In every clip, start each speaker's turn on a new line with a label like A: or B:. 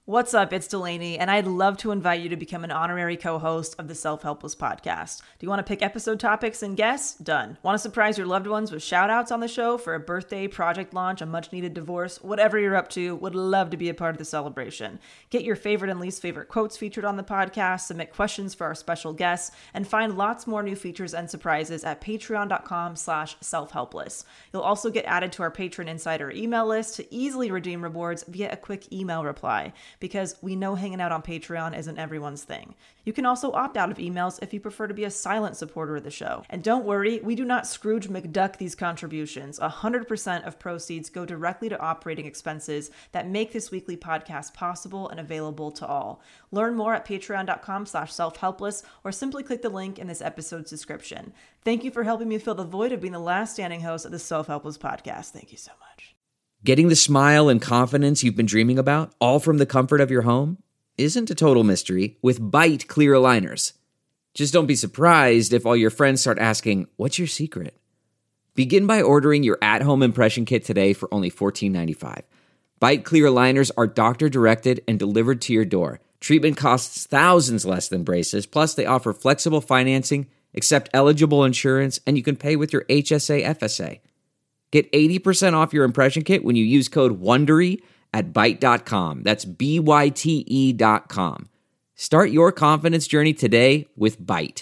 A: What's up? It's Delaney, and I'd love to invite you to become an honorary co-host of the Self-Helpless podcast. Do you want to pick episode topics and guests? Done. Want to surprise your loved ones with shout-outs on the show for a birthday, project launch, a much-needed divorce? Whatever you're up to, would love to be a part of the celebration. Get your favorite and least favorite quotes featured on the podcast, submit questions for our special guests, and find lots more new features and surprises at patreon.com/selfhelpless. You'll also get added to our Patron Insider email list to easily redeem rewards via a quick email reply, because we know hanging out on Patreon isn't everyone's thing. You can also opt out of emails if you prefer to be a silent supporter of the show. And don't worry, we do not Scrooge McDuck these contributions. 100% of proceeds go directly to operating expenses that make this weekly podcast possible and available to all. Learn more at patreon.com/selfhelpless or simply click the link in this episode's description. Thank you for helping me fill the void of being the last standing host of the Self-Helpless podcast. Thank you so much.
B: Getting the smile and confidence you've been dreaming about, all from the comfort of your home, isn't a total mystery with Byte clear aligners. Just don't be surprised if all your friends start asking, "What's your secret?" Begin by ordering your at-home impression kit today for only $14.95. Byte clear aligners are doctor-directed and delivered to your door. Treatment costs thousands less than braces, plus they offer flexible financing, accept eligible insurance, and you can pay with your HSA FSA. Get 80% off your impression kit when you use code WONDERY at Byte.com. That's BYTE.com. Start your confidence journey today with Byte.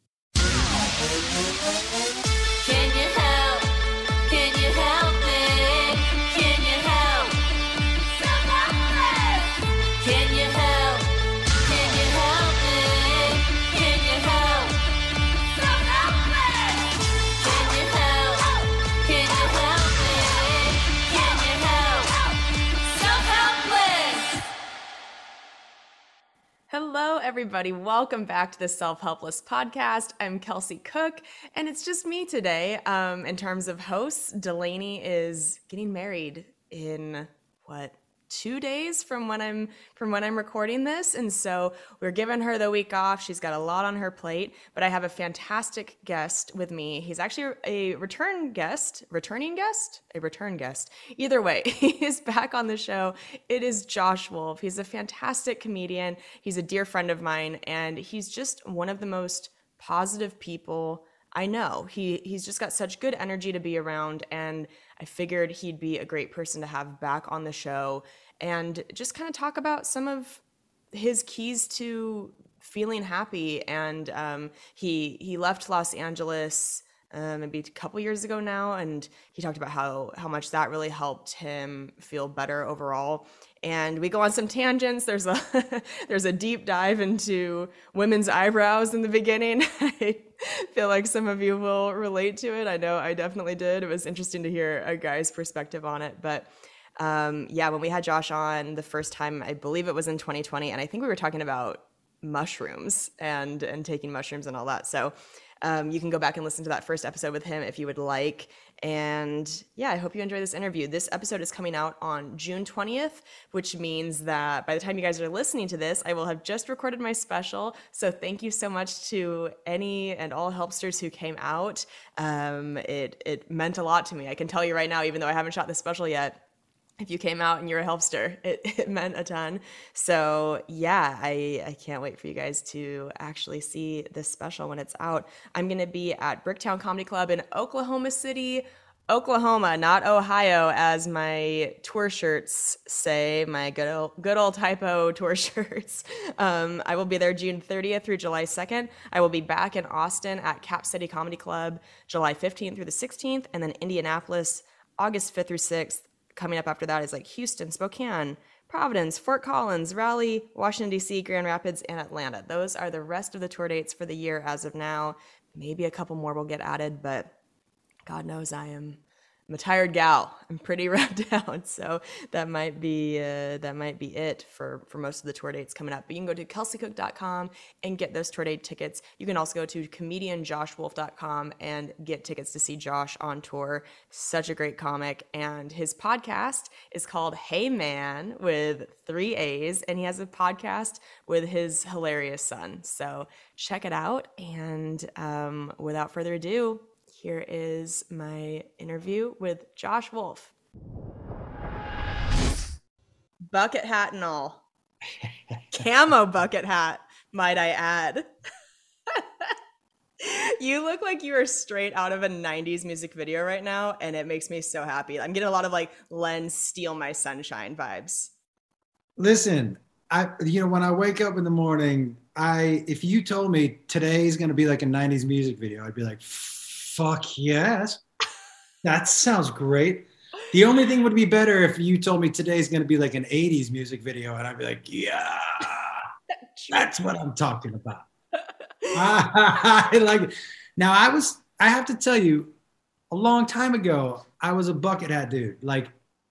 C: Hello, everybody. Welcome back to the Self-Helpless podcast. I'm Kelsey Cook, and it's just me today. In terms of hosts, Delaney is getting married in 2 days from when I'm recording this, and so we're giving her the week off. She's got a lot on her plate, but I have a fantastic guest with me. He's actually a return guest. Either way, he is back on the show. It is Josh Wolf. He's a fantastic comedian. He's a dear friend of mine, and he's just one of the most positive people I know. He's just got such good energy to be around, and I figured he'd be a great person to have back on the show and just kind of talk about some of his keys to feeling happy. And he left Los Angeles maybe a couple years ago now, and he talked about how much that really helped him feel better overall. And we go on some tangents. There's a deep dive into women's eyebrows in the beginning. I feel like some of you will relate to it. I know I definitely did. It was interesting to hear a guy's perspective on it. But when we had Josh on the first time, I believe it was in 2020, and I think we were talking about mushrooms and taking mushrooms and all that. So you can go back and listen to that first episode with him if you would like. And yeah, I hope you enjoy this interview. This episode is coming out on June 20th, which means that by the time you guys are listening to this, I will have just recorded my special. So thank you so much to any and all helpsters who came out. It meant a lot to me. I can tell you right now, even though I haven't shot the special yet, if you came out and you're a helpster, it meant a ton. So yeah, I can't wait for you guys to actually see this special when it's out. I'm going to be at Bricktown Comedy Club in Oklahoma City, Oklahoma, not Ohio, as my tour shirts say, my good old typo tour shirts. I will be there June 30th through July 2nd. I will be back in Austin at Cap City Comedy Club July 15th through the 16th, and then Indianapolis August 5th through 6th. Coming up after that is like Houston, Spokane, Providence, Fort Collins, Raleigh, Washington, D.C., Grand Rapids, and Atlanta. Those are the rest of the tour dates for the year as of now. Maybe a couple more will get added, but God knows I'm a tired gal. I'm pretty run down, so that might be it for most of the tour dates coming up. But you can go to kelseycook.com and get those tour date tickets. You can also go to comedianjoshwolf.com and get tickets to see Josh on tour. Such a great comic, and his podcast is called Hey Man with 3 A's, and he has a podcast with his hilarious son. So check it out, and without further ado, here is my interview with Josh Wolf. Bucket hat and all. Camo bucket hat, might I add. You look like you are straight out of a 90s music video right now, and it makes me so happy. I'm getting a lot of like Len Steal My Sunshine vibes.
D: Listen, when I wake up in the morning, if you told me today's going to be like a 90s music video, I'd be like, fuck yes. That sounds great. The only thing would be better if you told me today's going to be like an 80s music video, and I'd be like, yeah, that's what I'm talking about. I like it. Now, I have to tell you, a long time ago, I was a bucket hat dude. Like,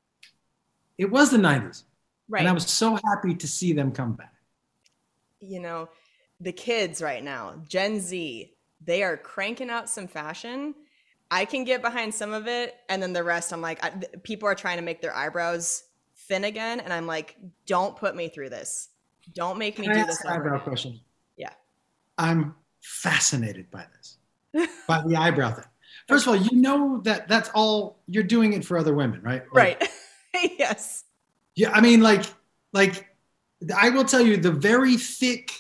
D: it was the 90s.
C: Right.
D: And I was so happy to see them come back.
C: You know, the kids right now, Gen Z, they are cranking out some fashion. I can get behind some of it. And then the rest, I'm like, people are trying to make their eyebrows thin again. And I'm like, don't put me through this. Don't make me do this.
D: Eyebrow question.
C: Yeah.
D: I'm fascinated by this, by the eyebrow thing. First of all, you know that's all, you're doing it for other women, right? Like,
C: right. Yes.
D: Yeah, I mean, like I will tell you, the very thick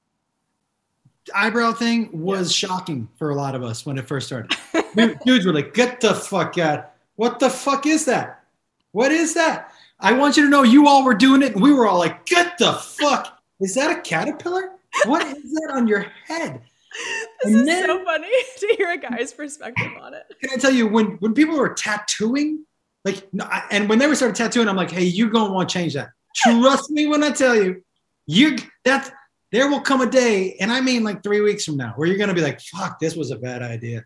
D: eyebrow thing was shocking for a lot of us when it first started. Dudes were like, get the fuck out. What the fuck is that? What is that? I want you to know you all were doing it, and we were all like, get the fuck. Is that a caterpillar? What is that on your head?
C: This is so funny to hear a guy's perspective on it.
D: Can I tell you, when people were tattooing, and when they were started tattooing, I'm like, hey, you're going to want to change that. Trust me when I tell you, there will come a day, and I mean like 3 weeks from now, where you're going to be like, fuck, this was a bad idea.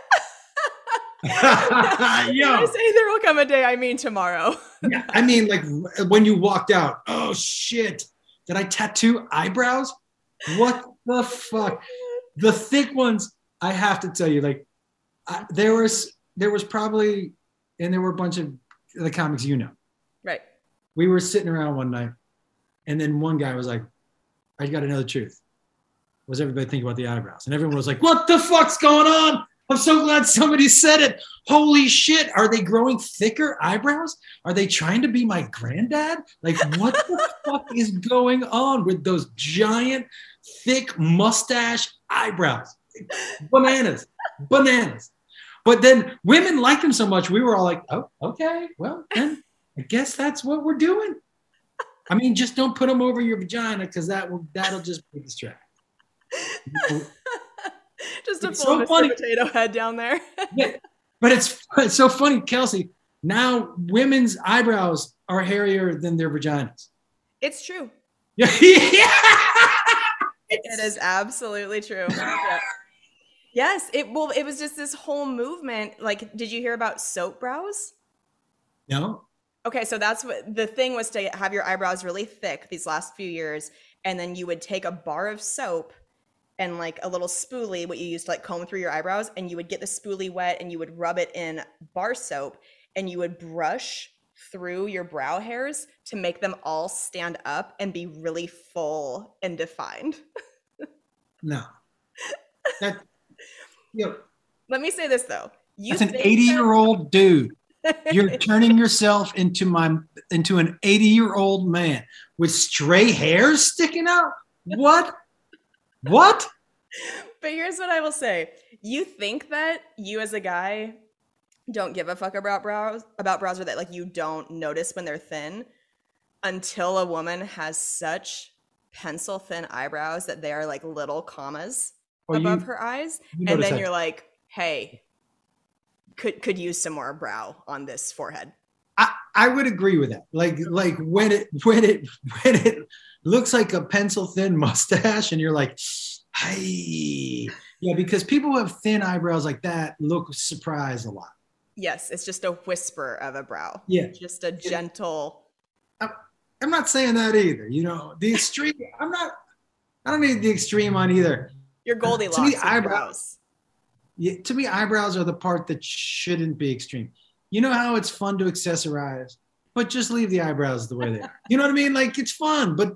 C: When I say there will come a day, I mean tomorrow.
D: Yeah, I mean, like when you walked out, oh shit, did I tattoo eyebrows? What the fuck? The thick ones, I have to tell you, like there was probably, and there were a bunch of the comics,
C: right?
D: We were sitting around one night, and then one guy was like, I got to know the truth. What does everybody think about the eyebrows? And everyone was like, what the fuck's going on? I'm so glad somebody said it. Holy shit. Are they growing thicker eyebrows? Are they trying to be my granddad? Like, what the fuck is going on with those giant, thick mustache eyebrows? Bananas. But then women liked them so much, we were all like, oh, okay, well, then I guess that's what we're doing. I mean, just don't put them over your vagina, because that'll just be distracting.
C: Just a full potato head down there.
D: Yeah, but it's so funny, Kelsey. Now women's eyebrows are hairier than their vaginas.
C: It's true.
D: Yeah.
C: It is absolutely true. Yeah. Yes, it was just this whole movement. Like, did you hear about soap brows?
D: No.
C: Okay, so that's what the thing was, to have your eyebrows really thick these last few years, and then you would take a bar of soap and like a little spoolie, what you used to like comb through your eyebrows, and you would get the spoolie wet and you would rub it in bar soap, and you would brush through your brow hairs to make them all stand up and be really full and defined.
D: No. Let
C: me say this though.
D: That's an 80-year-old dude. You're turning yourself into an 80-year-old man with stray hairs sticking out? What? What?
C: But here's what I will say. You think that you as a guy don't give a fuck about brows, or that like you don't notice when they're thin, until a woman has such pencil thin eyebrows that they are like little commas above her eyes. And then you're like, hey, could use some more brow on this forehead.
D: I would agree with that. Like when it looks like a pencil thin mustache, and you're like, hey, yeah, because people who have thin eyebrows like that look surprised a lot.
C: Yes, it's just a whisper of a brow.
D: Yeah,
C: just a gentle.
D: I'm not saying that either. The extreme. I don't need the extreme on either.
C: Your Goldilocks. To me, eyebrows.
D: Yeah, to me, eyebrows are the part that shouldn't be extreme. You know how it's fun to accessorize, but just leave the eyebrows the way they are. You know what I mean? Like, it's fun, but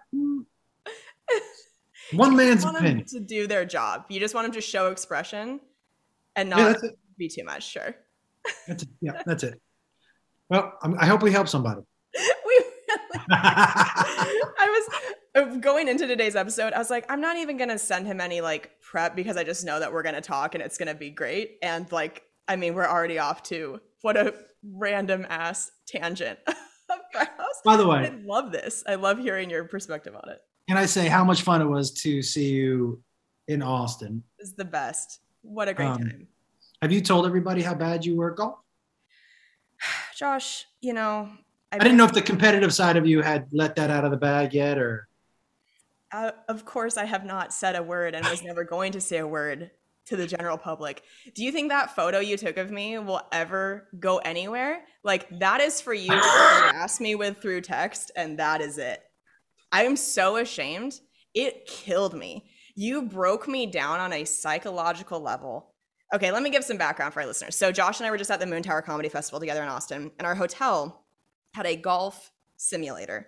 D: one man's opinion.
C: Them to do their job. You just want them to show expression and not be too much. Sure.
D: That's it. Yeah, that's it. Well, I hope we help somebody.
C: We I was going into today's episode, I was like, I'm not even gonna send him any like prep because I just know that we're gonna talk and it's gonna be great. And like, I mean, we're already off to what a random ass tangent.
D: By the way,
C: I love this. I love hearing your perspective on it.
D: can I say how much fun it was to see you in Austin?
C: It's the best. What a great time.
D: Have you told everybody how bad you were at golf?
C: Josh, you know,
D: I didn't know if the competitive side of you had let that out of the bag yet, or.
C: Of course, I have not said a word and was never going to say a word to the general public. Do you think that photo you took of me will ever go anywhere? Like, that is for you to harass me with through text, and that is it. I am so ashamed. It killed me. You broke me down on a psychological level. Okay, let me give some background for our listeners. So Josh and I were just at the Moon Tower Comedy Festival together in Austin, and our hotel had a golf simulator.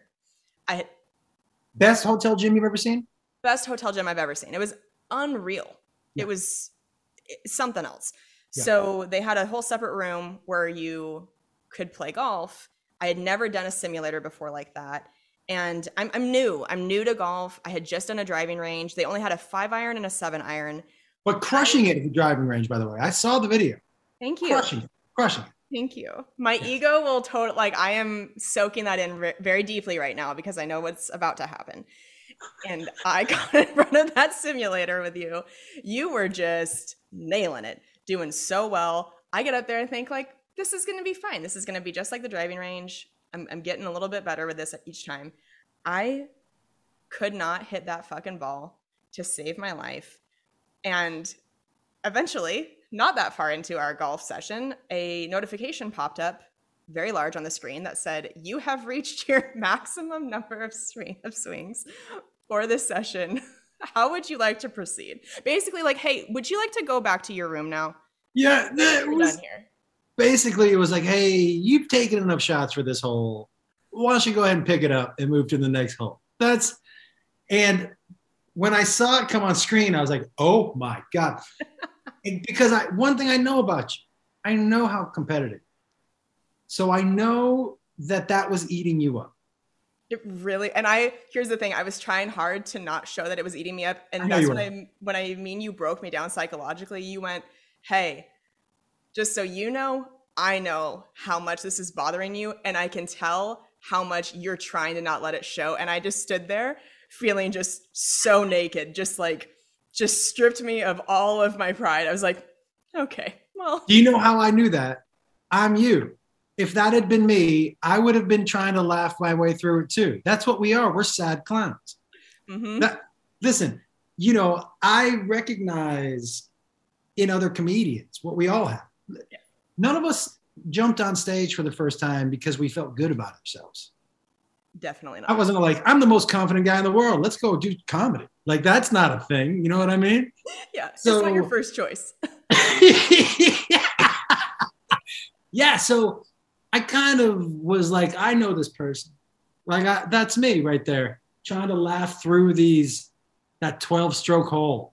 D: Best hotel gym you've ever seen?
C: Best hotel gym I've ever seen. It was unreal. Yeah. It was something else. Yeah. So they had a whole separate room where you could play golf. I had never done a simulator before like that. And I'm new. I'm new to golf. I had just done a driving range. They only had a 5-iron and a 7-iron.
D: But crushing it at the driving range, by the way. I saw the video.
C: Thank you.
D: Crushing it.
C: Thank you. My ego will totally, like, I am soaking that in very deeply right now because I know what's about to happen. And I got in front of that simulator with you. You were just nailing it, doing so well. I get up there and think, like, this is going to be fine. This is going to be just like the driving range. I'm getting a little bit better with this each time. I could not hit that fucking ball to save my life. And eventually, not that far into our golf session, a notification popped up very large on the screen that said, you have reached your maximum number of swings for this session. How would you like to proceed? Basically, like, hey, would you like to go back to your room now?
D: Yeah, we're done here. Basically, it was like, hey, you've taken enough shots for this hole. Why don't you go ahead and pick it up and move to the next hole? And when I saw it come on screen, I was like, oh my God. Because one thing I know about you, I know how competitive. So I know that was eating you up.
C: It really, and here's the thing, I was trying hard to not show that it was eating me up. And that's when I mean you broke me down psychologically, you went, hey, just so you know, I know how much this is bothering you, and I can tell how much you're trying to not let it show. And I just stood there feeling just so naked, just stripped me of all of my pride. I was like, okay, well.
D: Do you know how I knew that? I'm you. If that had been me, I would have been trying to laugh my way through it too. That's what we are. We're sad clowns. Mm-hmm. Listen, I recognize in other comedians what we all have. Yeah. None of us jumped on stage for the first time because we felt good about ourselves.
C: Definitely not.
D: I wasn't like, I'm the most confident guy in the world. Let's go do comedy. Like, that's not a thing. You know what I mean?
C: Yeah. So, it's not your first choice.
D: Yeah. So I kind of was like, I know this person. Like, that's me right there, trying to laugh through that 12-stroke hole.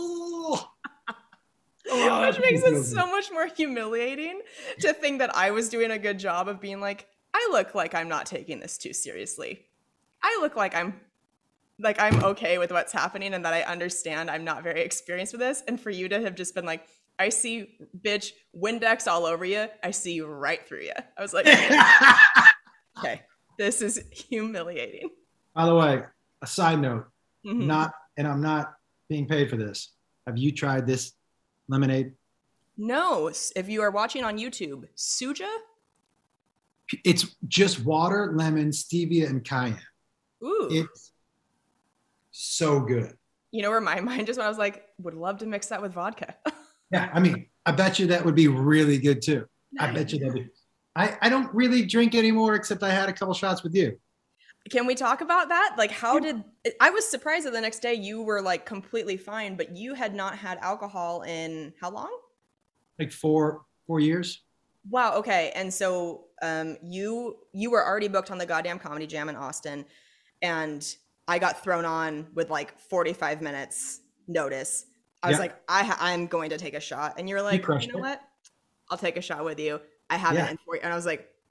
C: Which makes it so much more humiliating to think that I was doing a good job of being like, I look like I'm not taking this too seriously. I look like I'm okay with what's happening and that I understand I'm not very experienced with this. And for you to have just been like, I see, bitch, Windex all over you. I see right through you. I was like, okay, this is humiliating.
D: By the way, a side note, I'm not being paid for this. Have you tried this lemonade?
C: No. If you are watching on YouTube, Suja?
D: It's just water, lemon, stevia, and cayenne.
C: Ooh.
D: It's so good.
C: You know where my mind just went? I was like, would love to mix that with vodka.
D: Yeah, I mean, I bet you that would be really good too. Nice. I bet you that would. I don't really drink anymore, except I had a couple shots with you.
C: Can we talk about that? Like, I was surprised that the next day you were like completely fine, but you had not had alcohol in how long?
D: Like 4 years.
C: Wow. Okay. And so you were already booked on the goddamn Comedy Jam in Austin, and I got thrown on with like 45 minutes notice. I was like, I'm going to take a shot. And you were like, you know what? I'll take a shot with you. I haven't in 4 years. And I was like,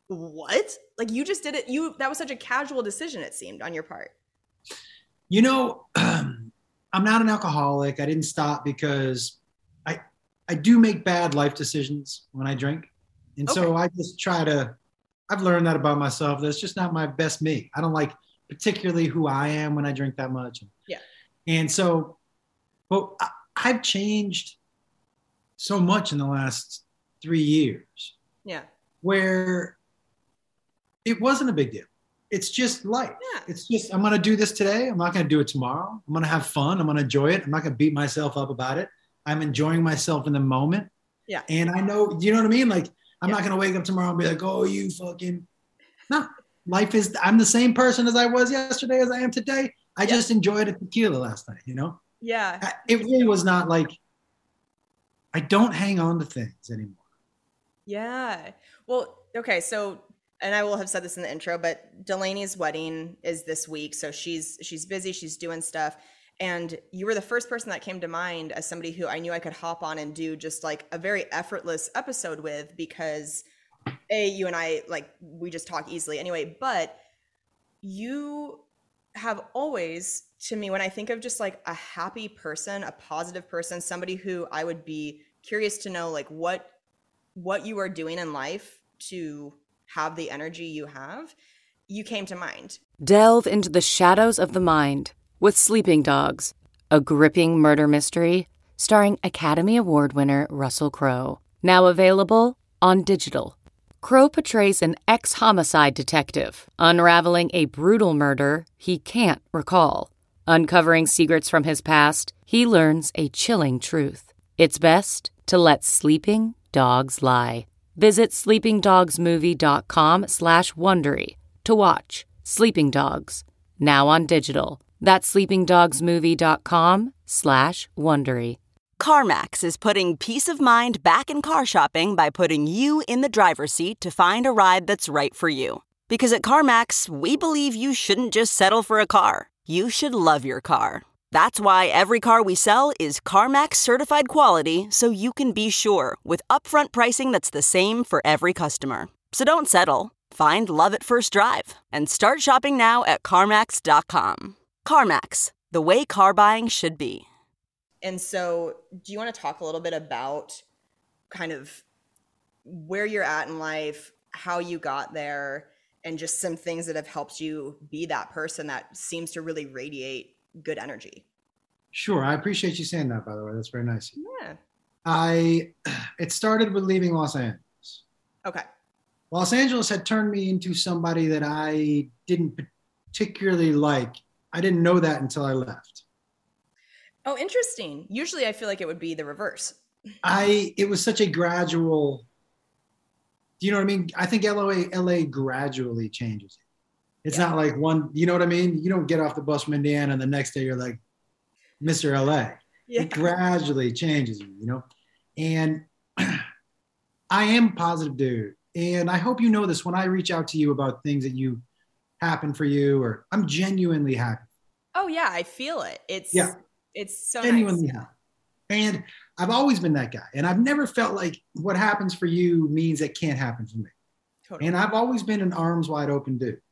C: What? Like you just did it. That was such a casual decision, it seemed, on your part.
D: You know, I'm not an alcoholic. I didn't stop because I do make bad life decisions when I drink. And so I just I've learned that about myself. That's just not my best me. I don't like particularly who I am when I drink that much.
C: Yeah.
D: And so, well, I've changed so much in the last 3 years.
C: Yeah.
D: Where it wasn't a big deal. It's just life.
C: Yeah.
D: It's just, I'm going to do this today. I'm not going to do it tomorrow. I'm going to have fun. I'm going to enjoy it. I'm not going to beat myself up about it. I'm enjoying myself in the moment.
C: Yeah.
D: And I know, you know what I mean? Like, I'm not going to wake up tomorrow and be like, oh, you fucking, no. Life is, I'm the same person as I was yesterday as I am today. I just enjoyed a tequila last night, you know?
C: Yeah.
D: It really was not like, I don't hang on to things anymore.
C: Yeah. Well, okay. So, and I will have said this in the intro, but Delaney's wedding is this week. So she's busy. She's doing stuff. And you were the first person that came to mind as somebody who I knew I could hop on and do just like a very effortless episode with, because you and I, like, we just talk easily anyway, but you have always, to me, when I think of just like a happy person, a positive person, somebody who I would be curious to know, like what you are doing in life to have the energy you have, you came to mind.
E: Delve into the shadows of the mind with Sleeping Dogs, a gripping murder mystery starring Academy Award winner Russell Crowe. Now available on digital. Crowe portrays an ex-homicide detective unraveling a brutal murder he can't recall. Uncovering secrets from his past, he learns a chilling truth. It's best to let sleeping dogs lie. Visit sleepingdogsmovie.com/Wondery to watch Sleeping Dogs, now on digital. That's sleepingdogsmovie.com/Wondery.
F: CarMax is putting peace of mind back in car shopping by putting you in the driver's seat to find a ride that's right for you. Because at CarMax, we believe you shouldn't just settle for a car. You should love your car. That's why every car we sell is CarMax certified quality, so you can be sure with upfront pricing that's the same for every customer. So don't settle. Find love at first drive and start shopping now at CarMax.com. CarMax, the way car buying should be.
C: And so do you want to talk a little bit about kind of where you're at in life, how you got there, and just some things that have helped you be that person that seems to really radiate good energy?
D: Sure. I appreciate you saying that, by the way. That's very nice.
C: Yeah.
D: It started with leaving Los Angeles.
C: Okay.
D: Los Angeles had turned me into somebody that I didn't particularly like. I didn't know that until I left.
C: Oh, interesting. Usually I feel like it would be the reverse.
D: It was such a gradual, do you know what I mean? I think LA gradually changes. It's not like one, you know what I mean? You don't get off the bus from Indiana and the next day you're like, Mr. LA. Yeah. It gradually changes you, you know? And I am a positive dude. And I hope you know this when I reach out to you about things that happen for you, or I'm genuinely happy.
C: Oh yeah, I feel it. It's so
D: genuinely
C: nice.
D: happy. And I've always been that guy. And I've never felt like what happens for you means it can't happen for me. Totally. And I've always been an arms wide open dude.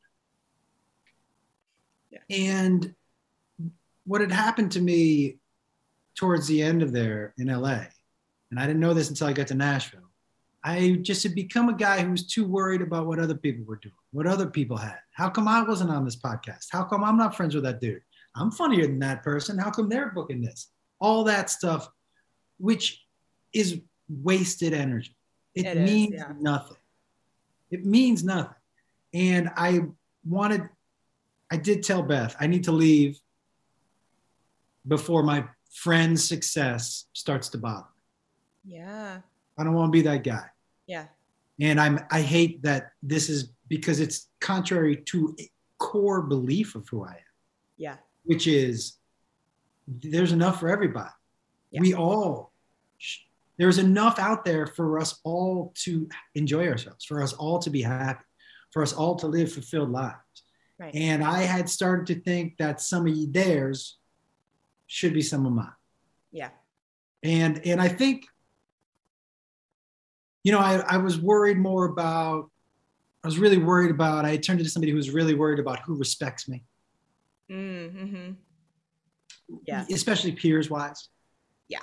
D: Yeah. And what had happened to me towards the end of there in LA, and I didn't know this until I got to Nashville, I just had become a guy who was too worried about what other people were doing, what other people had. How come I wasn't on this podcast? How come I'm not friends with that dude? I'm funnier than that person. How come they're booking this? All that stuff, which is wasted energy. It means nothing. It means nothing. And I did tell Beth, I need to leave before my friend's success starts to bother me.
C: Yeah.
D: I don't want to be that guy.
C: Yeah.
D: And I hate that this is because it's contrary to a core belief of who I am.
C: Yeah.
D: Which is there's enough for everybody. Yeah. There's enough out there for us all to enjoy ourselves, for us all to be happy, for us all to live fulfilled lives. Right. And I had started to think that some of theirs should be some of mine.
C: Yeah.
D: And I think, you know, I was worried more about I was really worried about, I turned into somebody who was really worried about who respects me.
C: Mm-hmm. Yeah.
D: Especially peers wise.
C: Yeah.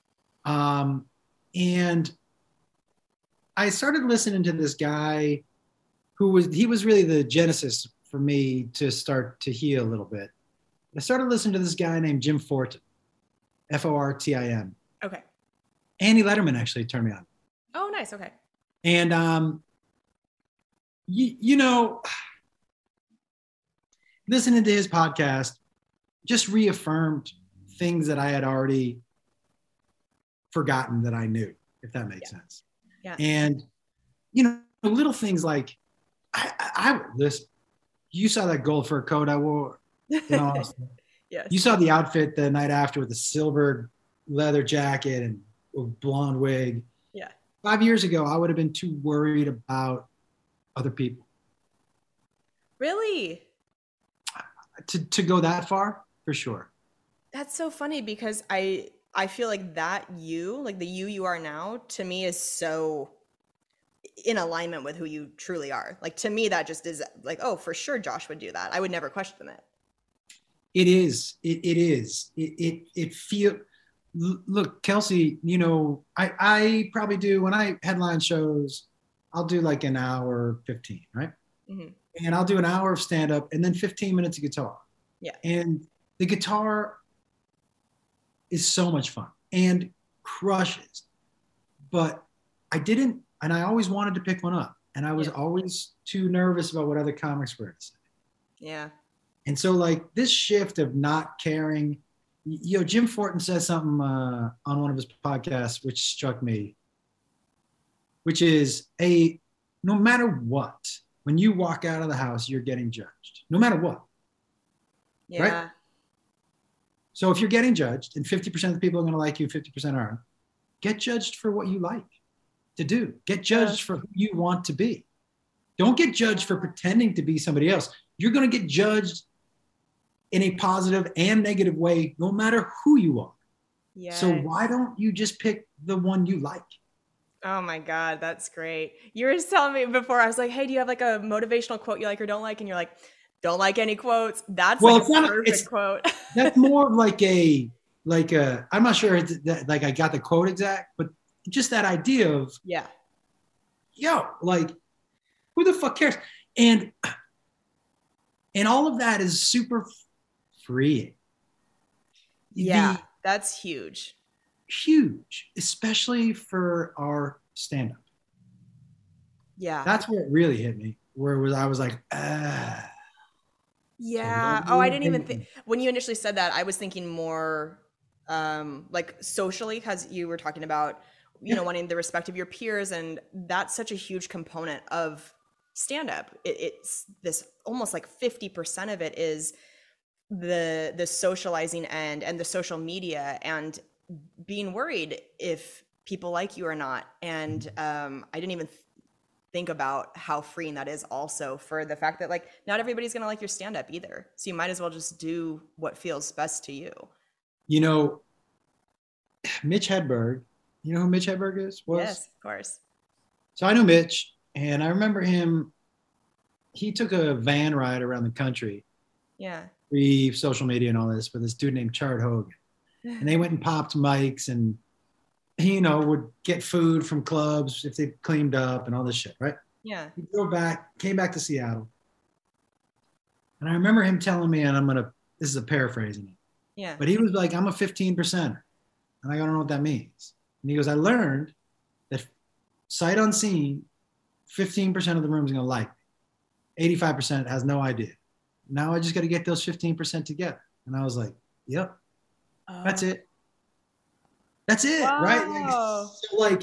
D: And I started listening to this guy he was really the genesis for me to start to heal a little bit. I started listening to this guy named Jim Fortin, Fortim.
C: Okay.
D: Andy Letterman actually turned me on.
C: Oh, nice. Okay.
D: And, you know, listening to his podcast just reaffirmed things that I had already forgotten that I knew, if that makes sense.
C: Yeah.
D: And, you know, little things like, I would listen. You saw that gold fur coat I wore in Austin.
C: Yes.
D: You saw the outfit the night after with the silver leather jacket and a blonde wig.
C: Yeah.
D: 5 years ago, I would have been too worried about other people.
C: Really?
D: To go that far, for sure.
C: That's so funny because I feel like that like the you are now, to me is so in alignment with who you truly are. Like, to me, that just is like, oh, for sure Josh would do that. I would never question it.
D: It is. It is. It feel. Look, Kelsey, you know, I probably do, when I headline shows, I'll do like an hour 15, right?
C: Mm-hmm.
D: And I'll do an hour of stand up and then 15 minutes of guitar.
C: Yeah.
D: And the guitar is so much fun and crushes. But I didn't, and I always wanted to pick one up. And I was always too nervous about what other comics were to say.
C: Yeah.
D: And so like this shift of not caring, you know, Jim Fortin says something on one of his podcasts, which struck me, which is no matter what, when you walk out of the house, you're getting judged, no matter what.
C: Yeah.
D: Right? So if you're getting judged and 50% of the people are going to like you, 50% aren't, get judged for what you like to do. Get judged for who you want to be. Don't get judged for pretending to be somebody else. You're going to get judged in a positive and negative way, no matter who you are.
C: Yeah.
D: So why don't you just pick the one you like?
C: Oh my God, that's great. You were just telling me before, I was like, hey, do you have like a motivational quote you like or don't like? And you're like, don't like any quotes. That's like a perfect quote.
D: That's more like I'm not sure that, like I got the quote exact, but just that idea of, like, who the fuck cares? And all of that is super freeing.
C: Yeah, that's huge.
D: Huge, especially for our stand-up.
C: Yeah.
D: That's where it really hit me, I was like,
C: Yeah. Oh, I didn't even think, when you initially said that, I was thinking more like socially, because you were talking about, you know, wanting the respect of your peers. And that's such a huge component of stand-up. It's this almost like 50% of it is the socializing and the social media and being worried if people like you or not. And I didn't even think about how freeing that is also for the fact that like not everybody's going to like your stand-up either. So you might as well just do what feels best to you.
D: You know, Mitch Hedberg, you know who Mitch Hedberg was?
C: Yes, of course.
D: So I know Mitch, and I remember he took a van ride around the country.
C: Yeah.
D: Pre-social media and all this with this dude named Chard Hogan. And they went and popped mics and he, you know, would get food from clubs if they cleaned up and all this shit, right?
C: Yeah.
D: He came back to Seattle. And I remember him telling me, and this is a paraphrasing.
C: Yeah.
D: But he was like, I'm a 15%er. And I don't know what that means. And he goes, I learned that sight unseen, 15% of the room is going to like me. 85% has no idea. Now I just got to get those 15% together. And I was like, yep, that's it. That's it,
C: wow.
D: right? Like,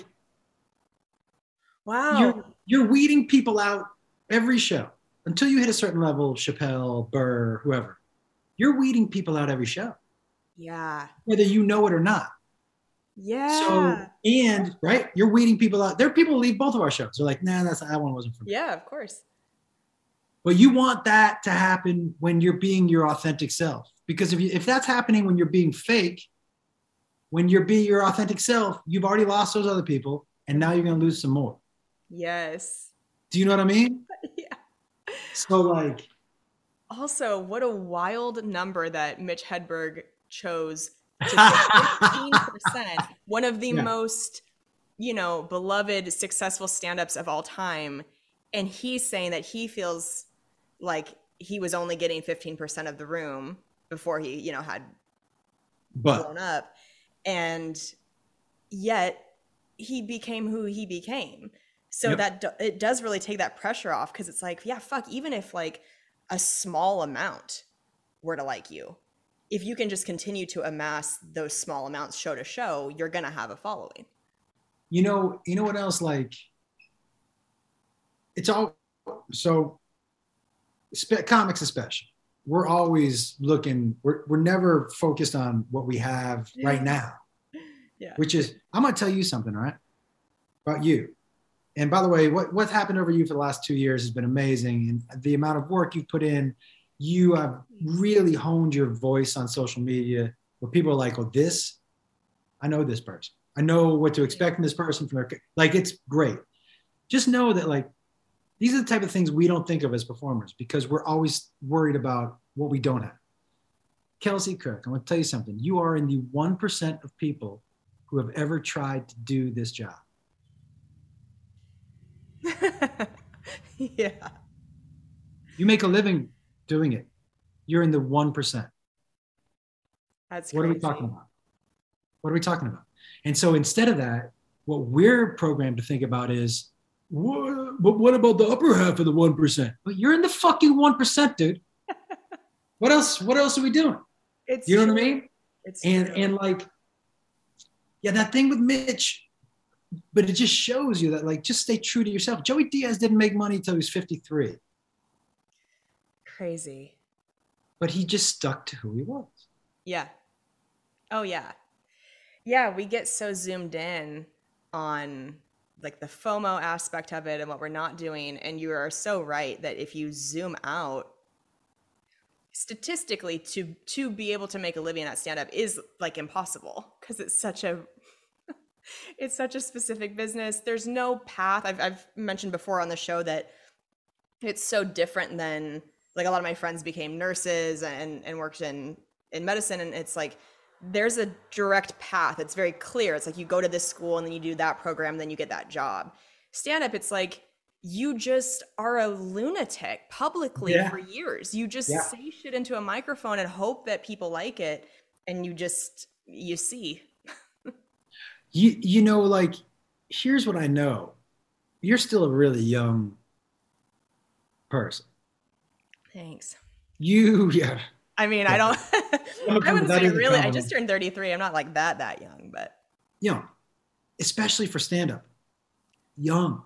C: wow.
D: You're weeding people out every show until you hit a certain level, Chappelle, Burr, whoever. You're weeding people out every show.
C: Yeah.
D: Whether you know it or not.
C: Yeah.
D: So, right, you're weeding people out. There are people who leave both of our shows. They're like, nah, that one wasn't for me.
C: Yeah, of course.
D: But you want that to happen when you're being your authentic self. Because if that's happening when you're being fake, when you're being your authentic self, you've already lost those other people, and now you're going to lose some more.
C: Yes.
D: Do you know what I mean?
C: Yeah.
D: So like,
C: Also, what a wild number that Mitch Hedberg chose to say 15%, one of the
D: yeah,
C: most, beloved, successful stand-ups of all time. And he's saying that he feels like he was only getting 15% of the room before he, had
D: but
C: blown up. And yet he became who he became. So
D: yep.
C: that it does really take that pressure off, because it's like, yeah, fuck, even if like a small amount were to like you, if you can just continue to amass those small amounts show to show, you're gonna have a following.
D: You know what else? Like, it's all so comics especially. We're always looking. We're never focused on what we have right now.
C: Yeah.
D: Which is, I'm gonna tell you something, right? About you. And by the way, what's happened over you for the last 2 years has been amazing. And the amount of work you've put in, you have really honed your voice on social media where people are like, oh, I know this person. I know what to expect from this person. Like, it's great. Just know that, like, these are the type of things we don't think of as performers because we're always worried about what we don't have. Kelsey Kirk, I'm going to tell you something. You are in the 1% of people who have ever tried to do this job.
C: Yeah.
D: You make a living doing it. You're in the 1%.
C: That's
D: What
C: crazy.
D: are we talking about? What are we talking about? And so instead of that, what we're programmed to think about is, what about the upper half of the 1%? But you're in the fucking 1%, dude. What else are we doing?
C: It's
D: You know
C: true.
D: what I mean?
C: It's
D: and like, yeah, that thing with Mitch, but it just shows you that, like, just stay true to yourself. Joey Diaz didn't make money until he was 53.
C: crazy.
D: But he just stuck to who he was.
C: Yeah. Oh, yeah. Yeah, we get so zoomed in on like the FOMO aspect of it and what we're not doing. And you are so right that if you zoom out, statistically, to be able to make a living at stand-up is like impossible, because it's such a specific business. There's no path. I've mentioned before on the show that it's so different than, like, a lot of my friends became nurses and worked in medicine, and it's like there's a direct path. It's very clear. It's like you go to this school and then you do that program, then you get that job. Stand-up, it's like you just are a lunatic publicly for years. You just say shit into a microphone and hope that people like it, and you see.
D: You know, like, here's what I know. You're still a really young person.
C: Thanks.
D: Yeah.
C: I mean, I don't, I wouldn't
D: That
C: say
D: is a
C: really. I
D: compliment.
C: just turned 33. I'm not like that young, but.
D: You know, especially for stand-up. Young.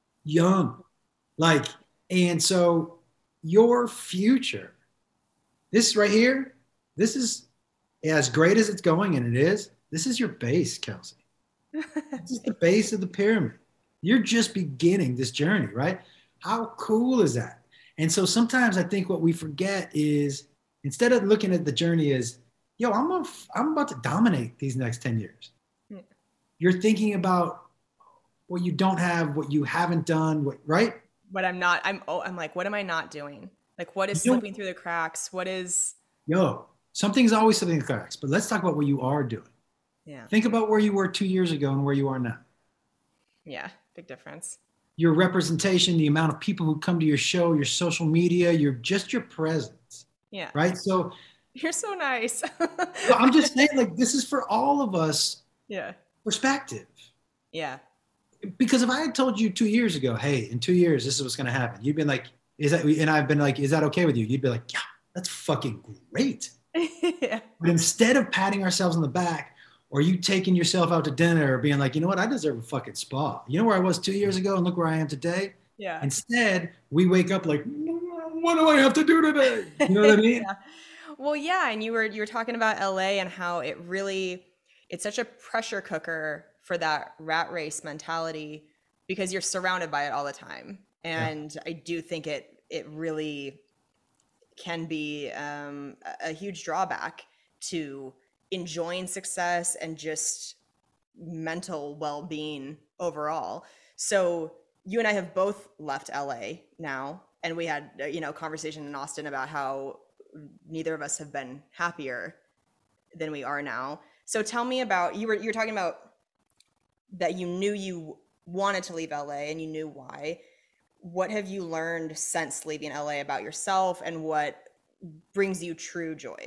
D: Like, and so your future, this right here, this is as great as it's going, and it is. This is your base, Kelsey. This is the base of the pyramid. You're just beginning this journey, right? How cool is that? And so sometimes I think what we forget is, instead of looking at the journey as, yo, I'm about to dominate these next 10 years. Yeah. You're thinking about what you don't have, what you haven't done, right?
C: What I'm not, I'm like, what am I not doing? Like, what is slipping through the cracks? What is?
D: Something's always slipping through the cracks, but let's talk about what you are doing.
C: Yeah.
D: Think about where you were 2 years ago and where you are now.
C: Yeah, big difference.
D: Your representation, the amount of people who come to your show, your social media, your presence.
C: Yeah.
D: Right. So
C: you're so nice.
D: Well, I'm just saying, like, this is for all of us.
C: Yeah.
D: Perspective.
C: Yeah.
D: Because if I had told you 2 years ago, hey, in 2 years, this is what's going to happen, you'd been like, and I've been like, is that okay with you? You'd be like, yeah, that's fucking great. Yeah. But instead of patting ourselves on the back, or you taking yourself out to dinner or being like, you know what, I deserve a fucking spa. You know where I was 2 years ago and look where I am today?
C: Yeah.
D: Instead, we wake up like, what do I have to do today? You know what I mean?
C: Yeah. Well, yeah. And you were talking about LA and how it's such a pressure cooker for that rat race mentality, because you're surrounded by it all the time. And I do think it really can be a huge drawback to enjoying success and just mental well-being overall. So you and I have both left LA now, and we had, conversation in Austin about how neither of us have been happier than we are now. So tell me about, you were talking about that you knew you wanted to leave LA and you knew why. What have you learned since leaving LA about yourself, and what brings you true joy?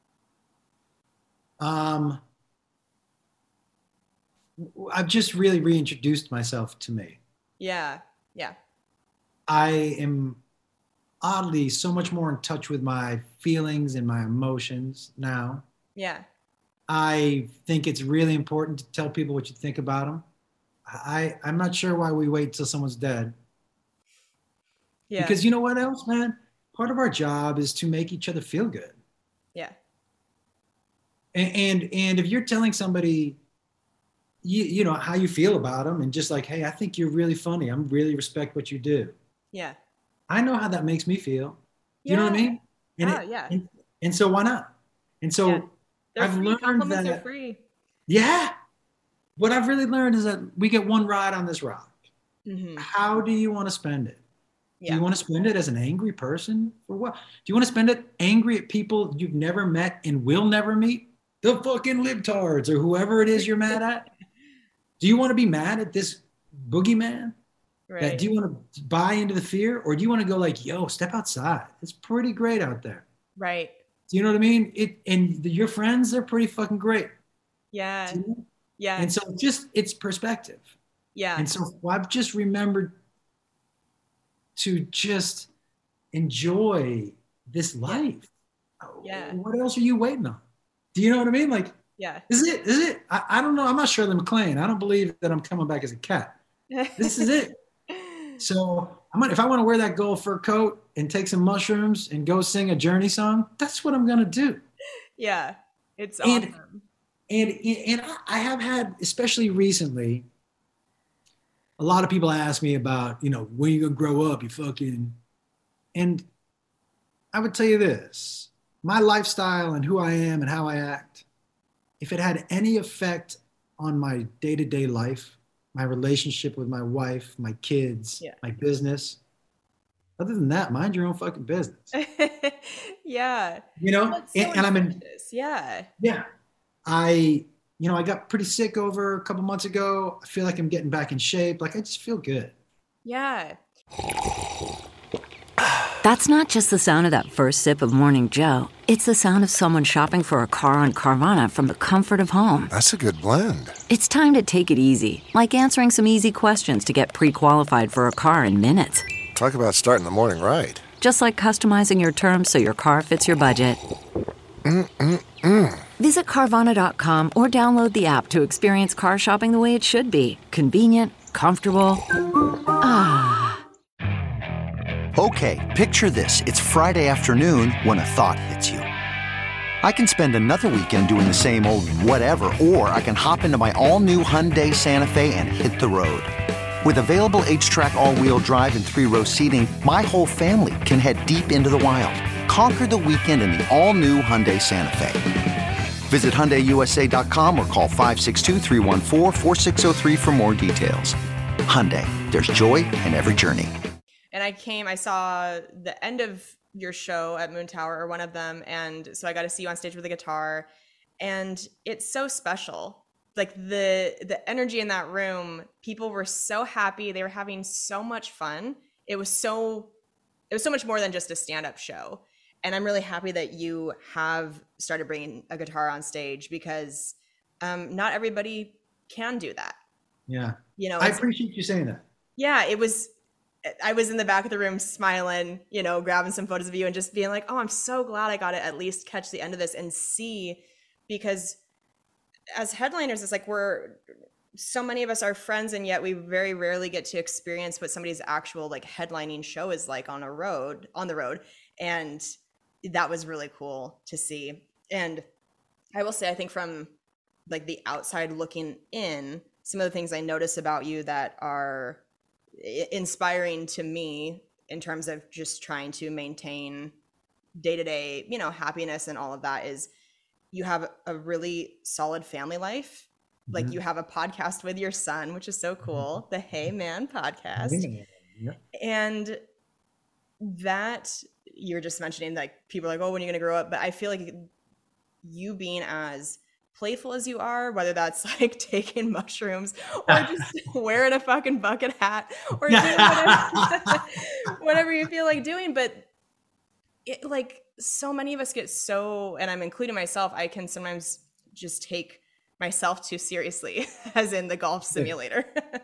D: I've just really reintroduced myself to me.
C: Yeah.
D: I am oddly so much more in touch with my feelings and my emotions now.
C: Yeah.
D: I think it's really important to tell people what you think about them. I'm not sure why we wait till someone's dead.
C: Yeah.
D: Because you know what else, man? Part of our job is to make each other feel good.
C: Yeah.
D: And if you're telling somebody, you know, how you feel about them, and just like, hey, I think you're really funny. I really respect what you do.
C: Yeah.
D: I know how that makes me feel. You know what I mean? And and so why not? And so I've learned
C: compliments
D: that
C: are free.
D: Yeah. What I've really learned is that we get one ride on this rock.
C: Mm-hmm.
D: How do you want to spend it?
C: Yeah.
D: Do you want to spend it as an angry person? For what? Do you want to spend it angry at people you've never met and will never meet? The fucking libtards or whoever it is you're mad at? Do you want to be mad at this boogeyman?
C: Right.
D: Do you want to buy into the fear, or do you want to go like, yo, step outside? It's pretty great out there.
C: Right.
D: Do you know what I mean? Your friends, they're pretty fucking great.
C: Yeah.
D: See?
C: Yeah.
D: And so it's perspective.
C: Yeah.
D: And so I've just remembered to just enjoy this life.
C: Yeah.
D: What else are you waiting on? Do you know what I mean? Like,
C: yeah.
D: Is it? I don't know. I'm not Shirley MacLaine. I don't believe that I'm coming back as a cat. This is it. So if I want to wear that gold fur coat and take some mushrooms and go sing a Journey song, that's what I'm going to do.
C: Yeah. It's awesome.
D: And I have had, especially recently, a lot of people ask me about, when you going to grow up, and I would tell you this, my lifestyle and who I am and how I act, if it had any effect on my day-to-day life, my relationship with my wife, my kids, my business, other than that, mind your own fucking business.
C: Yeah.
D: Well, and I'm in.
C: Yeah.
D: Yeah. I got pretty sick over a couple months ago. I feel like I'm getting back in shape. Like, I just feel good.
C: Yeah.
G: That's not just the sound of that first sip of Morning Joe. It's the sound of someone shopping for a car on Carvana from the comfort of home.
H: That's a good blend.
G: It's time to take it easy, like answering some easy questions to get pre-qualified for a car in minutes.
H: Talk about starting the morning right.
G: Just like customizing your terms so your car fits your budget. Visit Carvana.com or download the app to experience car shopping the way it should be. Convenient, comfortable.
I: Okay, picture this. It's Friday afternoon when a thought hits you. I can spend another weekend doing the same old whatever, or I can hop into my all-new Hyundai Santa Fe and hit the road. With available H-Track all-wheel drive and 3-row seating, my whole family can head deep into the wild. Conquer the weekend in the all-new Hyundai Santa Fe. Visit HyundaiUSA.com or call 562-314-4603 for more details. Hyundai, there's joy in every journey.
C: And I saw the end of your show at Moon Tower, or one of them, and so I got to see you on stage with a guitar, and it's so special. Like the energy in that room, people were so happy, they were having so much fun. It was so much more than just a stand-up show. And I'm really happy that you have started bringing a guitar on stage, because not everybody can do that.
D: Yeah. I appreciate you saying that.
C: Yeah, I was in the back of the room smiling, grabbing some photos of you and just being like, oh, I'm so glad I got to at least catch the end of this and see, because as headliners, it's like so many of us are friends, and yet we very rarely get to experience what somebody's actual like headlining show is like on the road. And that was really cool to see. And I will say, I think from like the outside looking in, some of the things I notice about you that are inspiring to me in terms of just trying to maintain day-to-day, happiness and all of that, is you have a really solid family life. like you have a podcast with your son, which is so cool, the Hey Man podcast.
D: Yeah.
C: And that you're just mentioning, like, people are like, oh, when are you going to grow up? But I feel like you being as playful as you are, whether that's like taking mushrooms or just wearing a fucking bucket hat or doing whatever you feel like doing. But it, like, so many of us get so, and I'm including myself, I can sometimes just take myself too seriously, as in the golf simulator.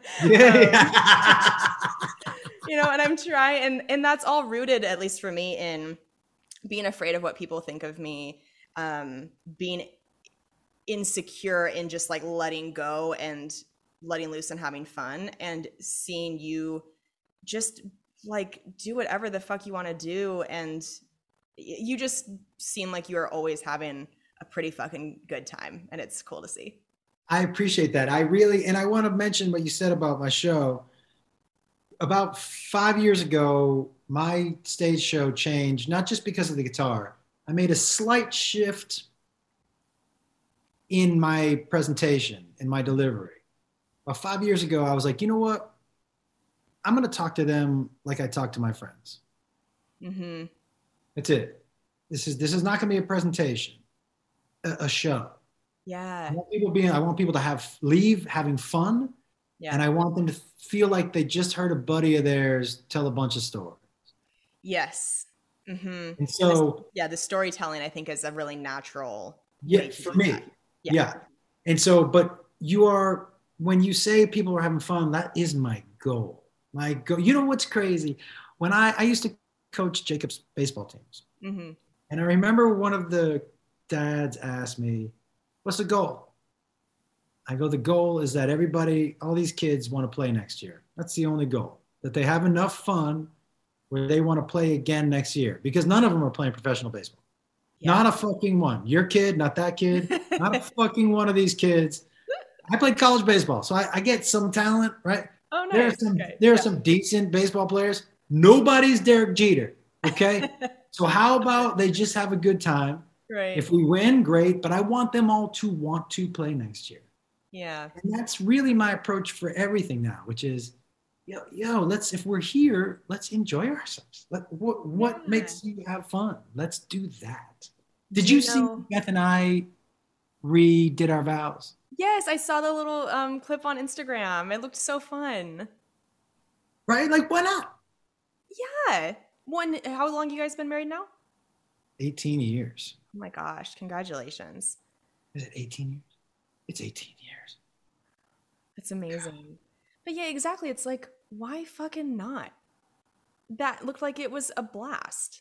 C: You know, and I'm trying, and that's all rooted, at least for me, in being afraid of what people think of me, being insecure in just like letting go and letting loose and having fun, and seeing you just like do whatever the fuck you want to do. And you just seem like you are always having a pretty fucking good time, and it's cool to see.
D: I appreciate that. I really, and I want to mention what you said about my show. About 5 years ago, my stage show changed, not just because of the guitar. I made a slight shift in my presentation, in my delivery. About 5 years ago, I was like, you know what? I'm going to talk to them like I talk to my friends.
C: Mm-hmm.
D: That's it. This is not going to be a presentation, a show.
C: Yeah.
D: I want people to leave having fun.
C: Yeah.
D: And I want them to feel like they just heard a buddy of theirs tell a bunch of stories.
C: Yes. Mm-hmm.
D: And so,
C: the storytelling, I think, is a really natural.
D: Yeah, for me. Yeah. And so, but when you say people are having fun, that is my goal. You know what's crazy? When I used to coach Jacob's baseball teams.
C: Mm-hmm.
D: And I remember one of the dads asked me, what's the goal? I go, the goal is that all these kids want to play next year. That's the only goal, that they have enough fun where they want to play again next year, because none of them are playing professional baseball. Yeah. Not a fucking one. Your kid, not that kid, not a fucking one of these kids. I played college baseball, so I get some talent, right?
C: Oh, nice.
D: There are some decent baseball players. Nobody's Derek Jeter, okay? So how about they just have a good time?
C: Right.
D: If we win, great, but I want them all to want to play next year.
C: Yeah.
D: And that's really my approach for everything now, which is, if we're here, let's enjoy ourselves. What makes you have fun? Let's do that. Did you see Beth and I redid our vows?
C: Yes, I saw the little clip on Instagram. It looked so fun.
D: Right? Like, why not?
C: Yeah. How long you guys been married now?
D: 18 years.
C: Oh my gosh, congratulations.
D: Is it 18 years? It's 18 years.
C: It's amazing. But yeah, exactly. It's like, why fucking not? That looked like it was a blast.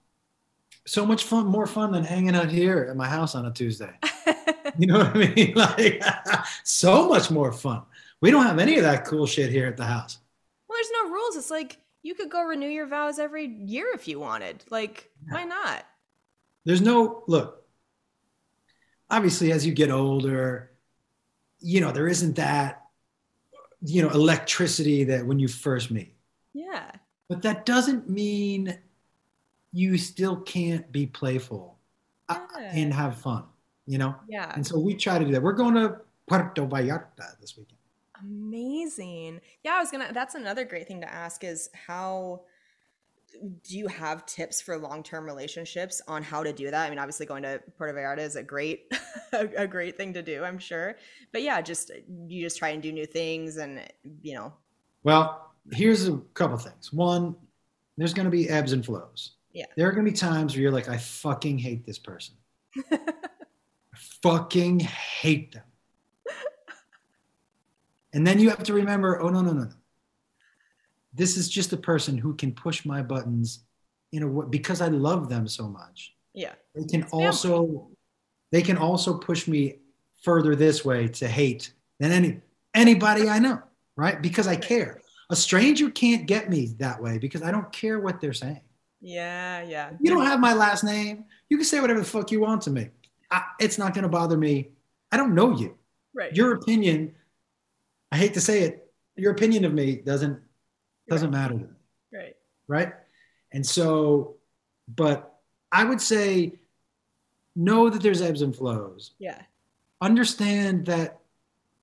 D: So much fun, more fun than hanging out here at my house on a Tuesday. You know what I mean? Like, so much more fun. We don't have any of that cool shit here at the house.
C: Well, there's no rules. It's like, you could go renew your vows every year if you wanted. Like, why not?
D: There's look, obviously as you get older, there isn't that, electricity that when you first meet.
C: Yeah.
D: But that doesn't mean you still can't be playful and have fun,
C: Yeah.
D: And so we try to do that. We're going to Puerto Vallarta this weekend.
C: Amazing. Yeah, that's another great thing to ask is, how do you have tips for long-term relationships on how to do that? I mean, obviously going to Puerto Vallarta is a great thing to do, I'm sure. But yeah, you just try and do new things and,
D: Well, here's a couple things. One, there's going to be ebbs and flows.
C: Yeah.
D: There are going to be times where you're like, I fucking hate this person. I fucking hate them. And then you have to remember, oh, no. This is just a person who can push my buttons in a way because I love them so much.
C: Yeah.
D: They can also push me further this way to hate than anybody I know, right? Because I care. A stranger can't get me that way because I don't care what they're saying.
C: Yeah.
D: You don't have my last name. You can say whatever the fuck you want to me. It's not going to bother me. I don't know you.
C: Right.
D: Your opinion, I hate to say it, your opinion of me doesn't matter to me.
C: Right.
D: Right. And so, but I would say, know that there's ebbs and flows.
C: Yeah.
D: Understand that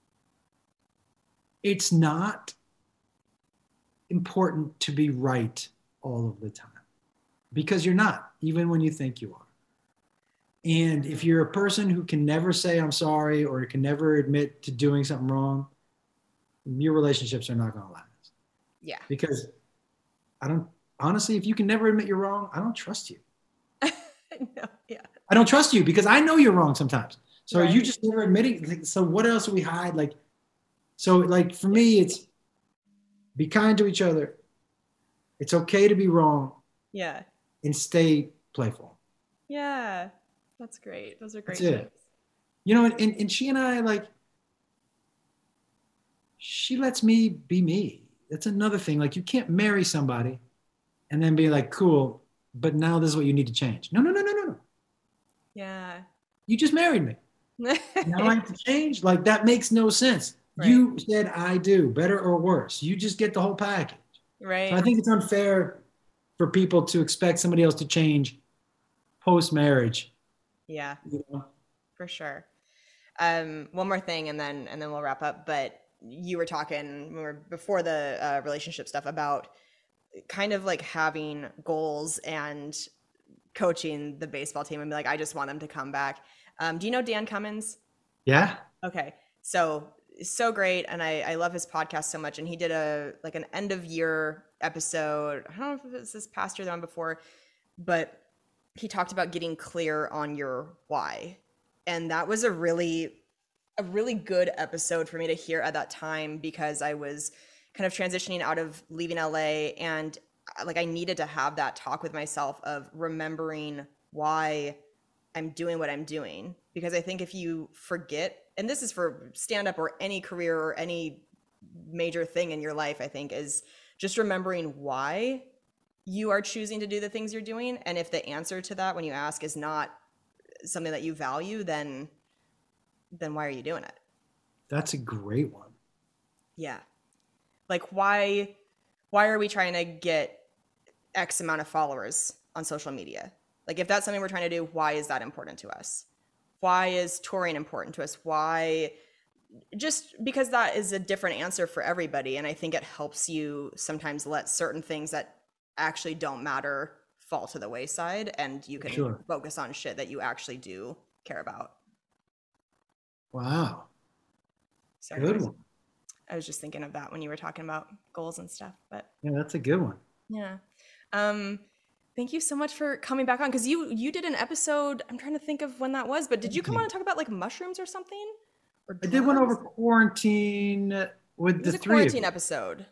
D: it's not important to be right all of the time, because you're not, even when you think you are. And if you're a person who can never say I'm sorry or can never admit to doing something wrong, your relationships are not going to last.
C: Yeah.
D: Because honestly, if you can never admit you're wrong, I don't trust you.
C: No, yeah.
D: I don't trust you because I know you're wrong sometimes. So
C: Right.
D: you just never admitting. So what else do we hide? Like for me, it's be kind to each other. It's okay to be wrong.
C: Yeah.
D: And stay playful.
C: Yeah. That's great. Those are great
D: That's it.
C: tips.
D: You know, and she and I, she lets me be me. That's another thing. Like, you can't marry somebody and then be like, cool, but now this is what you need to change. No.
C: Yeah.
D: You just married me. Now I have to change? Like, that makes no sense.
C: Right.
D: You said I do, better or worse. You just get the whole package.
C: Right.
D: So I think it's unfair for people to expect somebody else to change post-marriage.
C: Yeah.
D: You know?
C: For sure. One more thing, and then we'll wrap up. But you were talking before the relationship stuff about kind of like having goals and coaching the baseball team and be like, I just want them to come back. Do you know Dan Cummins?
D: Yeah.
C: Okay. So great. And I love his podcast so much. And he did an end of year episode. I don't know if it was this past year or the one before, but he talked about getting clear on your why. And that was a really good episode for me to hear at that time, because I was kind of transitioning out of leaving LA, and I needed to have that talk with myself of remembering why I'm doing what I'm doing. Because I think if you forget, and this is for stand-up or any career or any major thing in your life, I think, is just remembering why you are choosing to do the things you're doing. And if the answer to that when you ask is not something that you value, then why are you doing it?
D: That's a great one.
C: Yeah. Like, why are we trying to get X amount of followers on social media? Like, if that's something we're trying to do, why is that important to us? Why is touring important to us? Why? Just because that is a different answer for everybody. And I think it helps you sometimes let certain things that actually don't matter fall to the wayside, and you can focus on shit that you actually do care about.
D: Wow.
C: So
D: good one.
C: I was just thinking of that when you were talking about goals and stuff, but
D: yeah, that's a good one.
C: Yeah. Thank you so much for coming back on, because you did an episode, I'm trying to think of when that was, but did you come on and talk about like mushrooms or something? Or
D: I did one over quarantine with the three. It was a
C: quarantine episode.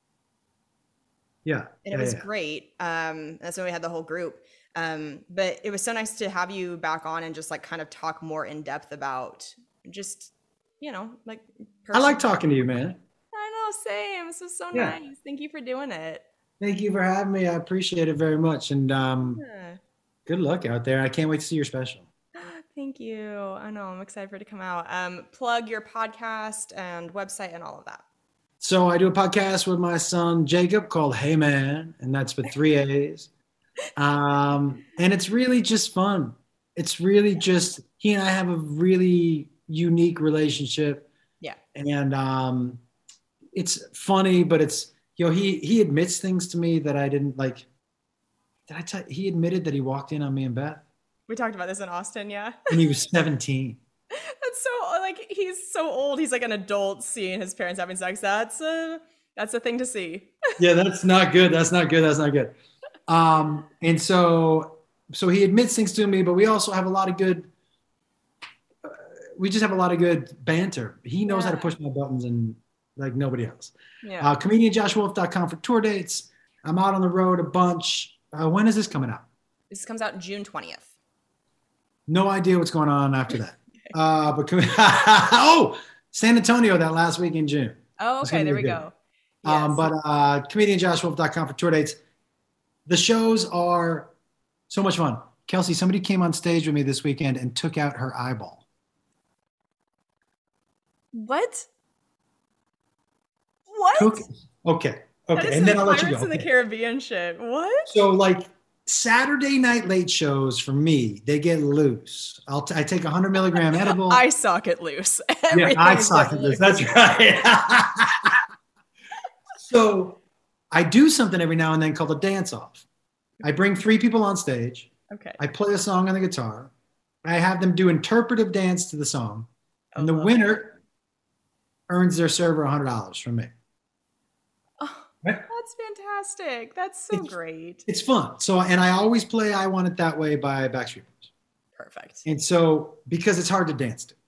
D: Yeah.
C: And it was great. That's when we had the whole group. But it was so nice to have you back on and just like kind of talk more in depth about just, like.
D: I like talking to you, man.
C: I know, same. This was so nice. Thank you for doing it.
D: Thank you for having me. I appreciate it very much. And good luck out there. I can't wait to see your special.
C: Thank you. I know, I'm excited for it to come out. Plug your podcast and website and all of that.
D: So I do a podcast with my son, Jacob, called Hey Man, and that's with 3 A's. And it's really just fun. It's really just, he and I have a really unique relationship.
C: Yeah.
D: And it's funny, but it's, he admits things to me that I didn't like. Did I tell you? He admitted that he walked in on me and Beth.
C: We talked about this in Austin, yeah.
D: And he was 17.
C: That's so, like, he's so old. He's like an adult seeing his parents having sex. That's a thing to see.
D: Yeah, that's not good. That's not good. And so he admits things to me, but we also have a lot of good, we just have a lot of good banter. He knows how to push my buttons and like nobody else.
C: Yeah.
D: ComedianJoshWolf.com for tour dates. I'm out on the road a bunch. When is this coming out?
C: This comes out June 20th.
D: No idea what's going on after that. But San Antonio that last week in June.
C: Oh, okay. There we go. Yes.
D: But ComedianJoshWolf.com for tour dates. The shows are so much fun. Kelsey, somebody came on stage with me this weekend and took out her eyeball.
C: What?
D: Okay. And then I'll let you go.
C: Pirates in the Caribbean shit. What?
D: So like Saturday night late shows for me, they get loose. I take 100 milligram edible.
C: I sock it loose.
D: Yeah, I sock it loose. That's right. So I do something every now and then called a dance off. I bring 3 people on stage.
C: Okay.
D: I play a song on the guitar. I have them do interpretive dance to the song. And the winner earns their server $100 from me.
C: Oh, right? That's fantastic. That's so great.
D: It's fun. So, and I always play I Want It That Way by Backstreet Boys.
C: Perfect.
D: And so, because it's hard to dance to.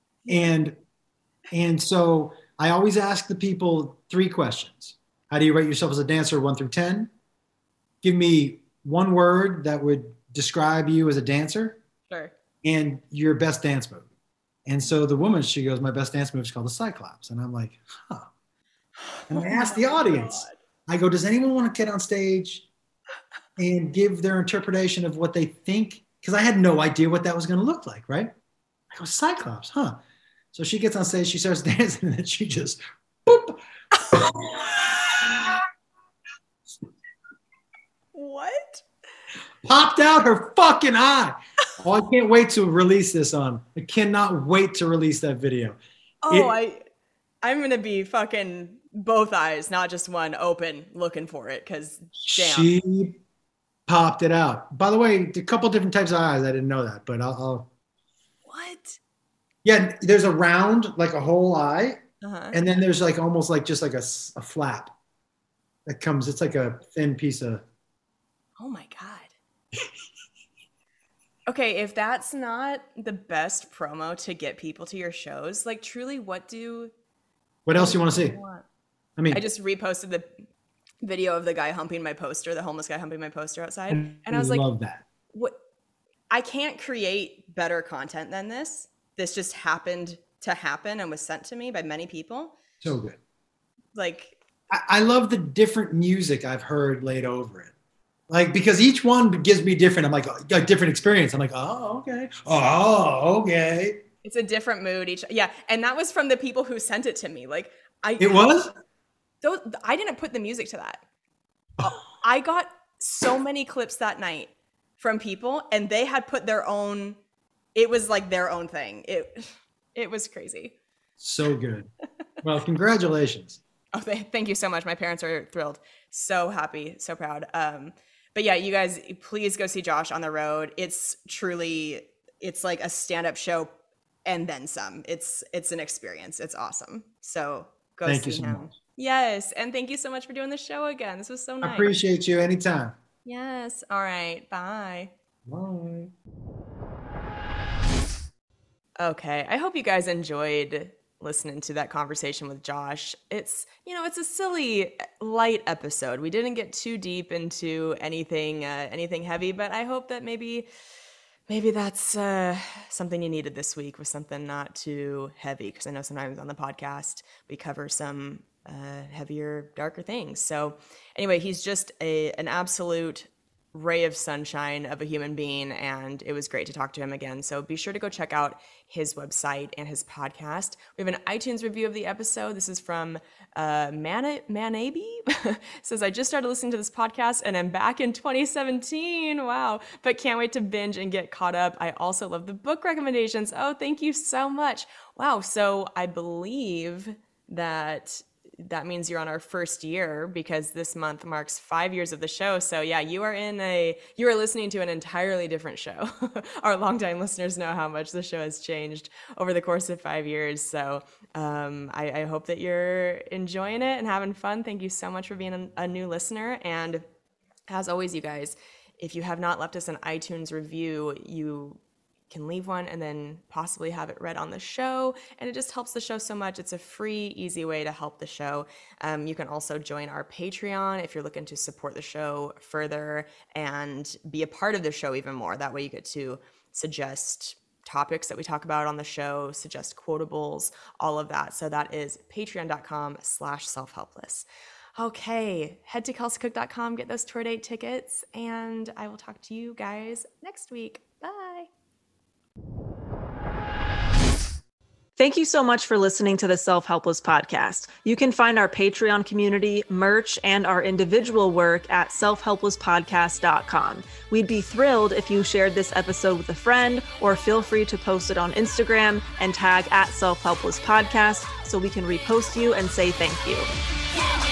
D: And so I always ask the people 3 questions. How do you rate yourself as a dancer, 1 through 10? Give me 1 word that would describe you as a dancer.
C: Sure.
D: And your best dance move. And so the woman, she goes, my best dance move is called the Cyclops. And I'm like, huh. And I asked the audience, I go, does anyone want to get on stage and give their interpretation of what they think? Because I had no idea what that was going to look like, right? I go, Cyclops, huh? So she gets on stage, she starts dancing, and then she just, boop.
C: What?
D: Popped out her fucking eye. Oh, I can't wait to release this on. I cannot wait to release that video.
C: Oh, I'm going to be fucking both eyes, not just one, open, looking for it, because damn.
D: She popped it out. By the way, a couple different types of eyes. I didn't know that, but I'll.
C: What?
D: Yeah, there's a round, like a whole eye, and then there's like almost like just like a flap that comes. It's like a thin piece of.
C: Oh my God. Okay, if that's not the best promo to get people to your shows, like truly, what else you want to see? I mean, I just reposted the video of the guy humping my poster, the homeless guy humping my poster outside, and I was like,
D: love that.
C: What? I can't create better content than this. This just happened to happen and was sent to me by many people.
D: So good.
C: Like,
D: I love the different music I've heard laid over it. Like, because each one gives me different, I'm like, a different experience. I'm like, oh, okay. Oh, okay.
C: It's a different mood each. Yeah. And that was from the people who sent it to me. Like, I didn't put the music to that. I got so many clips that night from people, and they had put their own, it was like their own thing. It was crazy.
D: So good. Well, congratulations.
C: Oh, thank you so much. My parents are thrilled. So happy, so proud. But yeah, you guys, please go see Josh on the road. It's like a stand-up show and then some. It's an experience. It's awesome. So go see him. Thank you so much. Yes, and thank you so much for doing the show again. This was so nice.
D: I appreciate you anytime.
C: Yes. All right. Bye.
D: Bye.
C: Okay. I hope you guys enjoyed listening to that conversation with Josh. It's a silly, light episode. We didn't get too deep into anything heavy, but I hope that maybe that's something you needed this week, was something not too heavy, because I know sometimes on the podcast we cover some heavier, darker things. So anyway, he's just an absolute ray of sunshine of a human being, and it was great to talk to him again. So be sure to go check out his website and his podcast. We have an iTunes review of the episode. This is from Manabi. Says, I just started listening to this podcast and I'm back in 2017. Wow. But can't wait to binge and get caught up. I also love the book recommendations. Oh, thank you so much. Wow. So I believe that means you're on our first year, because this month marks 5 years of the show. So yeah, you are listening to an entirely different show. Our longtime listeners know how much the show has changed over the course of 5 years. So I hope that you're enjoying it and having fun. Thank you so much for being a new listener. And as always, you guys, if you have not left us an iTunes review, you can leave one and then possibly have it read on the show, and it just helps the show so much. It's a free, easy way to help the show. You can also join our Patreon if you're looking to support the show further and be a part of the show even more. That way you get to suggest topics that we talk about on the show, suggest quotables, all of that. So that is patreon.com/selfhelpless. Okay, head to kelseycook.com, get those tour date tickets, and I will talk to you guys next week. Bye.
A: Thank you so much for listening to the Self-Helpless podcast. You can find our Patreon community, merch, and our individual work at selfhelplesspodcast.com. We'd be thrilled if you shared this episode with a friend, or feel free to post it on Instagram and tag at Self-Helpless Podcast so we can repost you and say thank you.